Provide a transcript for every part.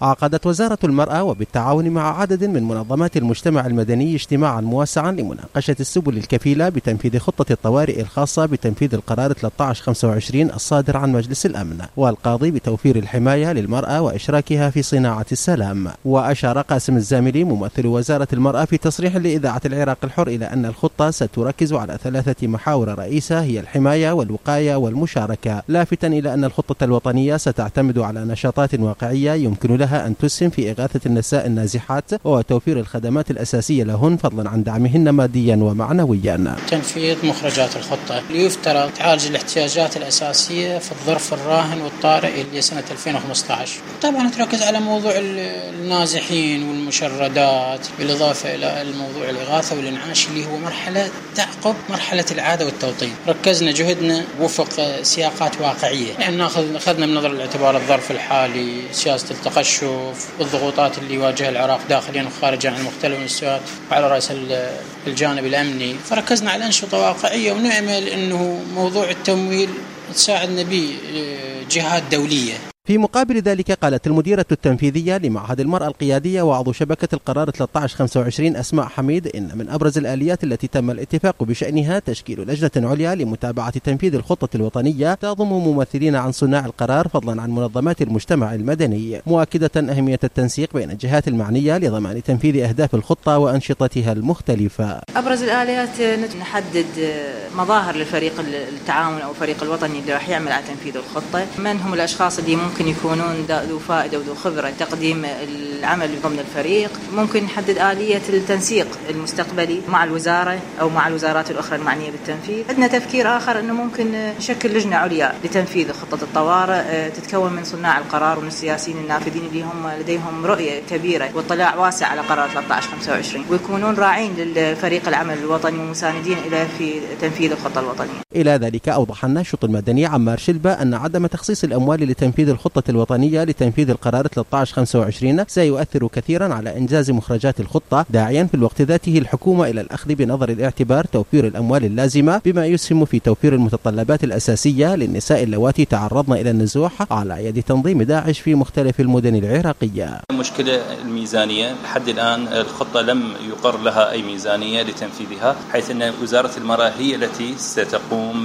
عقدت وزارة المرأة وبالتعاون مع عدد من منظمات المجتمع المدني اجتماعا موسعا لمناقشة السبل الكفيلة بتنفيذ خطة الطوارئ الخاصة بتنفيذ القرار 1325 الصادر عن مجلس الأمن والقاضي بتوفير الحماية للمرأة وإشراكها في صناعة السلام. وأشار قاسم الزاملي ممثل وزارة المرأة في تصريح لإذاعة العراق الحر إلى أن الخطة ستركز على 3 محاور رئيسة هي الحماية والوقاية والمشاركة، لافتا إلى أن الخطة الوطنية ستعتمد على نشاطات واقعية يمكن لها أن تسهم في إغاثة النساء النازحات وتوفير الخدمات الأساسية لهن فضلا عن دعمهن ماديا ومعنويا. تنفيذ مخرجات الخطة ليفترض تعالج الاحتياجات الأساسية في الظرف الراهن والطارئ اللي سنة 2015. طبعا تركز على موضوع النازحين والمشردات بالإضافة إلى الموضوع الإغاثة والإنعاش اللي هو مرحلة تعقب مرحلة العادة والتوطين. ركزنا جهدنا وفق سياقات واقعية، يعني أخذنا من نظر الاعتبار الظرف الحالي، سياسة التقشف والضغوطات اللي يواجهها العراق داخليا وخارجا عن مختلف المستويات وعلى رأس الجانب الأمني، فركزنا على أنشطة واقعية ونعمل أنه موضوع التمويل تساعدنا به جهات دولية. في مقابل ذلك قالت المديرة التنفيذية لمعهد المرأة القيادية وعضو شبكة القرار 1325 أسماء حميد إن من أبرز الآليات التي تم الاتفاق بشأنها تشكيل لجنة عليا لمتابعة تنفيذ الخطة الوطنية تضم ممثلين عن صناع القرار فضلا عن منظمات المجتمع المدني، مؤكدة أهمية التنسيق بين الجهات المعنية لضمان تنفيذ أهداف الخطة وأنشطتها المختلفة. أبرز الآليات نحدد مظاهر للفريق التعاون أو الفريق الوطني اللي راح يعمل على تنفيذ الخطة، من هم الأشخاص اللي ممكن يكونون ذو فائدة وذو خبرة تقديم العمل ضمن الفريق. ممكن نحدد آلية التنسيق المستقبلي مع الوزارة أو مع الوزارات الأخرى المعنية بالتنفيذ. عندنا تفكير آخر أنه ممكن نشكل لجنة عليا لتنفيذ خطة الطوارئ تتكون من صناع القرار ومن السياسيين النافذين اللي هم لديهم رؤية كبيرة واطلاع واسع على قرار 1325 ويكونون راعين للفريق العمل الوطني ومساندين إليه في تنفيذ الخطة الوطنية. إلى ذلك أوضح الناشط المدني عمار شلبة أن عدم تخصيص الأموال لتنفيذ الخطة الوطنية لتنفيذ القرار 1325 سيؤثر كثيرا على إنجاز مخرجات الخطة، داعيا في الوقت ذاته الحكومة إلى الأخذ بنظر الاعتبار توفير الأموال اللازمة بما يسهم في توفير المتطلبات الأساسية للنساء اللواتي تعرضن إلى النزوح على يد تنظيم داعش في مختلف المدن العراقية. مشكلة الميزانية، لحد الآن الخطة لم يقر لها أي ميزانية لتنفيذها، حيث أن وزارة المرأة هي التي ستقوم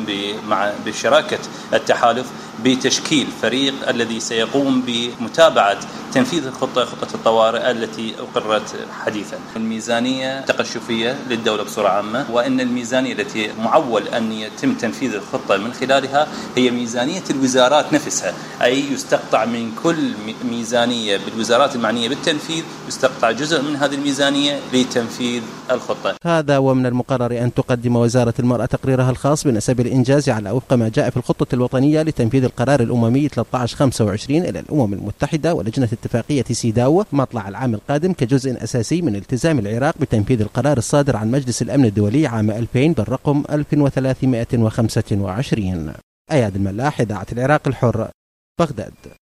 بشراكة التحالف بتشكيل فريق الذي سيقوم بمتابعة تنفيذ خطة الطوارئ التي أقرت حديثا. الميزانية تقشفية للدولة بصورة عامة، وأن الميزانية التي معول أن يتم تنفيذ الخطة من خلالها هي ميزانية الوزارات نفسها، أي يستقطع من كل ميزانية بالوزارات المعنية بالتنفيذ يستقطع جزء من هذه الميزانية لتنفيذ الخطة. هذا ومن المقرر أن تقدم وزارة المرأة تقريرها الخاص بنسب الإنجاز على وفق ما جاء في الخطة الوطنية لتنفيذ القرار الأممي 1325 إلى الأمم المتحدة ولجنة اتفاقية سيداو مطلع العام القادم كجزء أساسي من التزام العراق بتنفيذ القرار الصادر عن مجلس الأمن الدولي عام 2000 بالرقم 1325. أياد الملاح، إذاعة العراق الحر، بغداد.